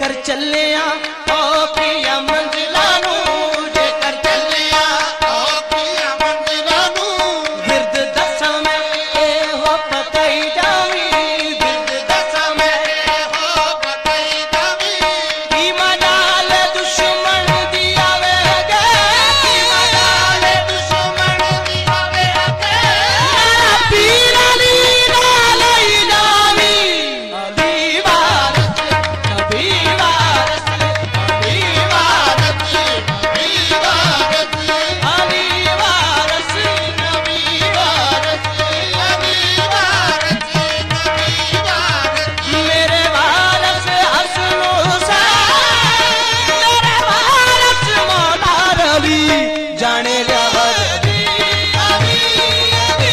जेकर चले ओ पिया मंजिला नू जेकर चले ओ पिया मंजिला नू गिरद दसा मैं हो पताई जावी गिरद दसा मैं हो पताई जावी की मनाल दुश्मन दी आवे गे की मनाल दुश्मन दी आवे गे पीर अली नालई जावी अली वारस नबी वारस नबी वारस नबी वारस अली वारस नबी वारस अली वारस नबी वारस मेरे वारस हसन हुसैन मेरे वारस मौला अली जाने लिया अली अली अली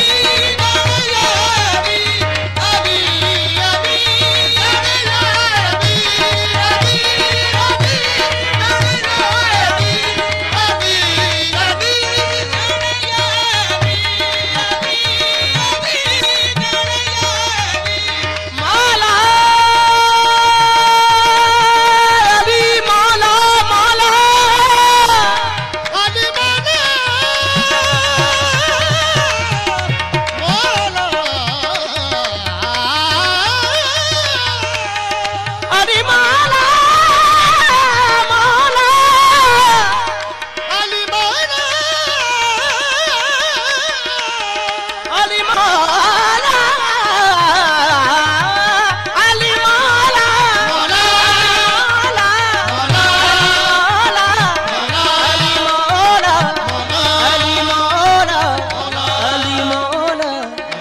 अली अली माला अली माला माला अली माला अली माला माला अली माला अली माला अली माला माला अली मौला अली मौला अली मौला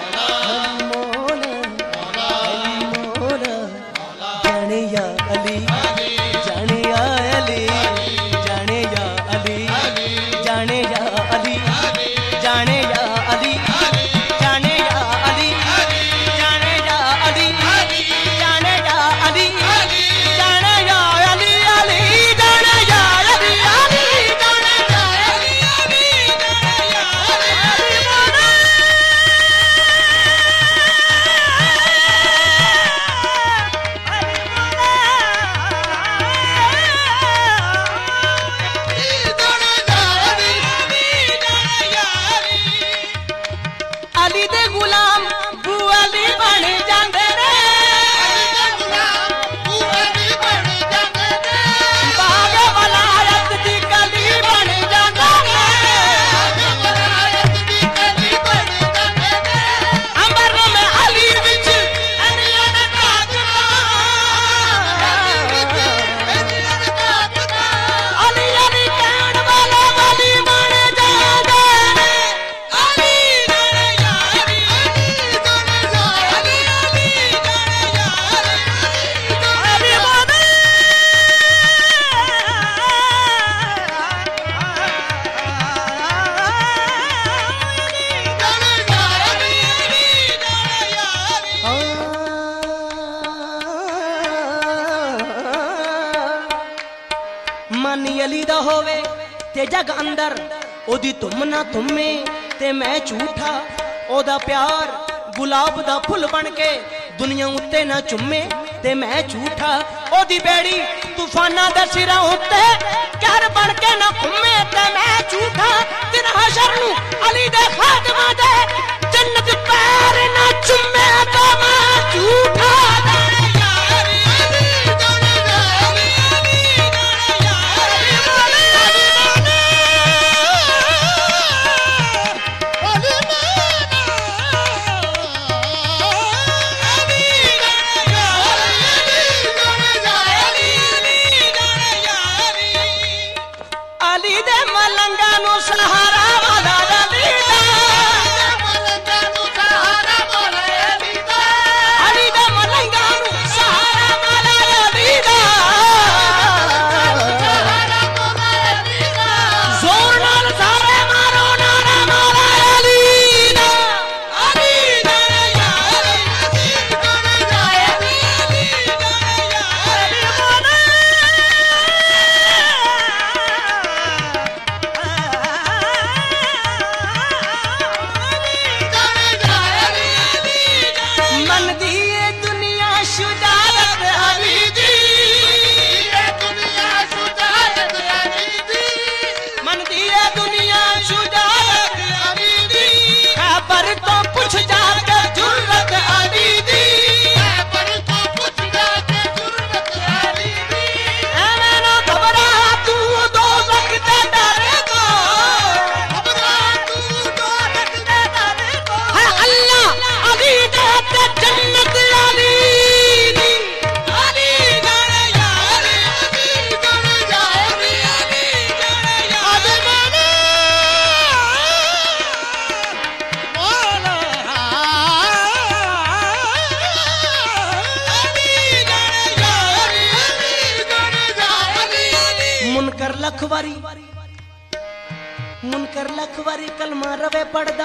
अली मौला जाने या अली जाने या अली जाने या अली जाने या अली जाने या अली जाने या अली जाने या अली जाने या अली जाने या अली अली जाने या अली अली जाने या अली अली जाने या अली मौला अली दे गुलाम बू अली बन जांदे ने बाग वलायत दी कली बन जांदे ने अंबर में अली विच अलियां दा काकड़ा अली अली कहण वाले वली बन जांदे ने अली जाने या अली जाने या अली अली जाने या अली अली मौला जाने या अली जाने या अली मन अली दा होवे ते जग अंदर ओदी तुम ना तुमे ते मैं झूठा ओदा प्यार गुलाब दा फुल बन के दुनिया उत्ते ना चुम्मे ते मैं झूठा ओदी बेड़ी तूफाना दे सिरा उत्ते कहर बन के ना घुमे ते मैं झूठा दिन हशर नू अली दे खादमा दे जन्नत पैर ना चुम्मे ते मैं झूठा जाने या अली अली जाने या अली अली जाने या अली अली अली दे मलंगा नु सहारा वाला अली दा मलंगा नु सहारा वाला अली दा लखवारी मुनकर लखवारी कलमा रवे पढ़दा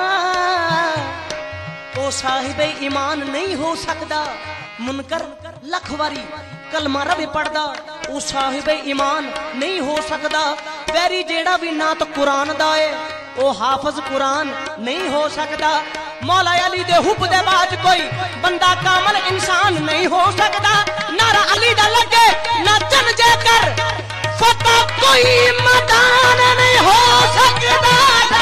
ओ साहिबे ईमान नहीं हो सकदा। मुनकर लखवारी कलमा रवे पढ़दा ओ साहिबे ईमान नहीं हो सकदा। वैरी जेड़ा भी ना तो कुरान दा है ओ हाफिज कुरान नहीं हो सकदा। मौला अली दे हुब दे बाद कोई बंदा कामल इंसान नहीं हो सकदा। नारा अली दा लगे नाचन जे कर फता कोई मैदान नहीं हो सकदा।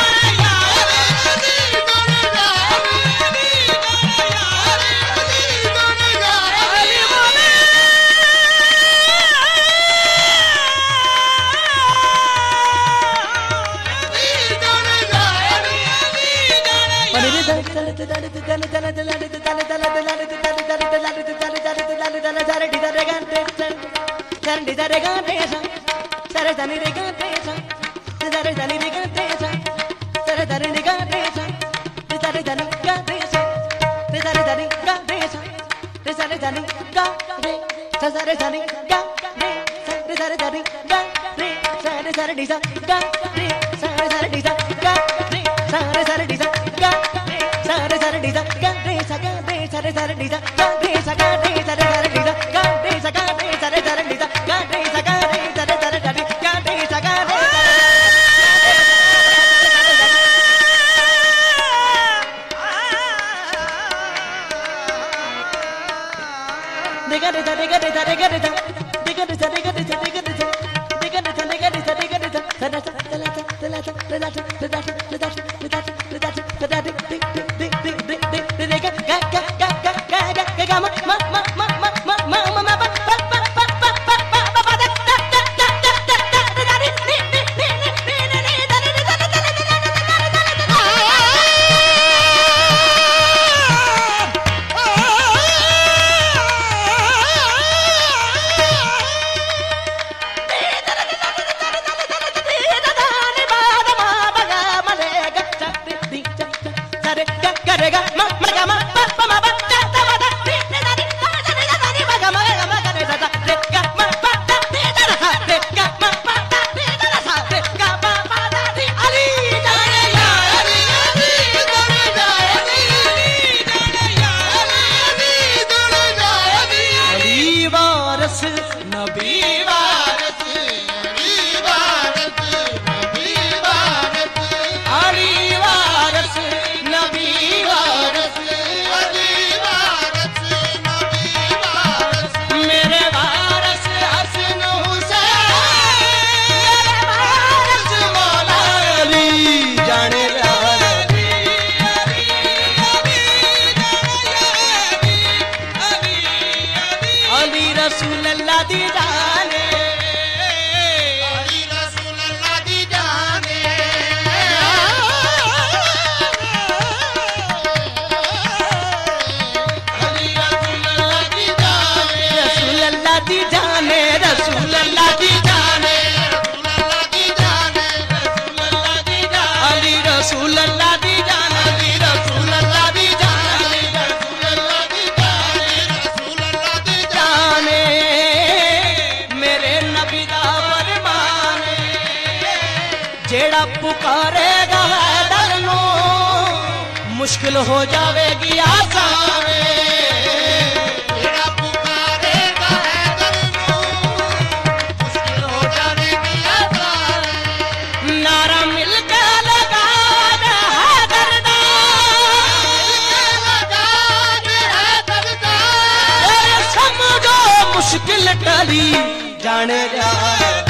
जेड़ा पुकारेगा हैदर नो मुश्किल हो जावेगी आसान। जेड़ा पुकारेगा हैदर नो मुश्किल हो जावेगी आसान। नारा मिलके लगा दे हैदर दा, समझो मुश्किल टली जाने जा।